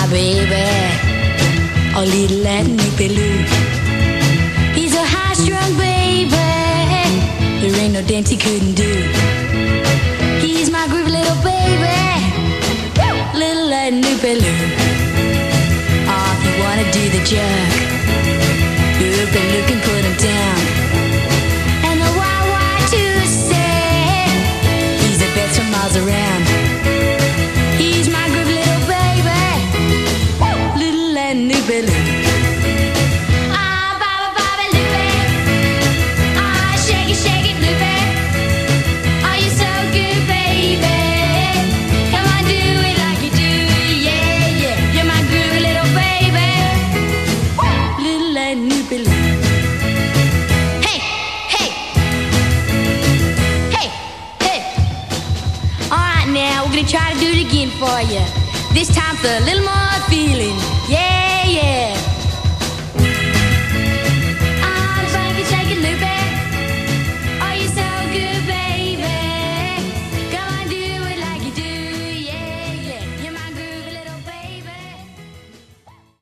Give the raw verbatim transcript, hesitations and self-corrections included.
baby, a little Latin Lou. He's a high-strung baby, there ain't no dance he couldn't do. He's my groovy little baby, little Latin Lou. Oh, if you wanna do the jerk, look and look and put him down. And the why why to say, he's the best from miles around. He's my groovy little baby, little Latin Lou. Try to do it again for you. This time for a little more feeling. Yeah, yeah.